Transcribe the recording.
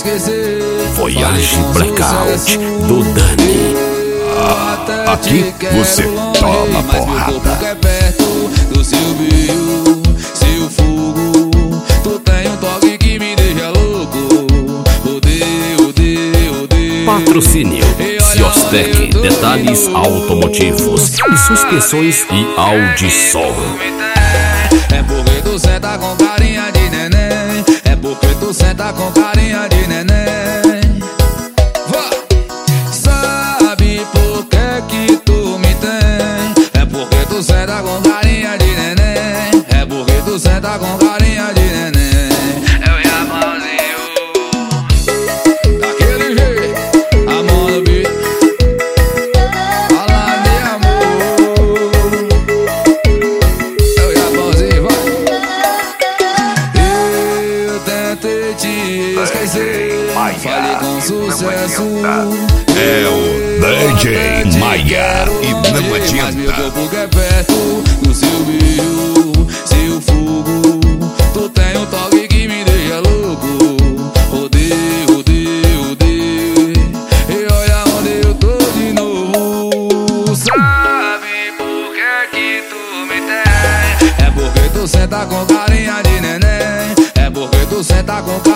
esquecer. Voyage Blackout do Dani. Aqui você toma porrada. É perto do seu brilho, seu fogo. Tu tem um toque que me deixa louco. Odeio, odeio, odeio. Patrocínio Ciostec, detalhes automotivos e suspensões e audição. É porque tu senta com carinha de neném. É porque tu senta com carinha de neném. Sabe por que tu me tem? É porque tu senta com carinha de neném. É porque tu senta com carinha de neném. Eu e a mãozinho daquele jeito, a mão no beat. Fala de amor. Eu e a mãozinho, vai. Eu tentei te esquecer, falei com sucesso. É o DJ Maia e não Mas meu adianta. corpo é perto do seu brilho, seu fogo. Tu tem um toque que me deixa louco. Odeio, odeio, odeio. E olha onde eu tô de novo. Sabe por que tu me tem? É porque tu senta com carinha de neném. É porque tu senta com carinha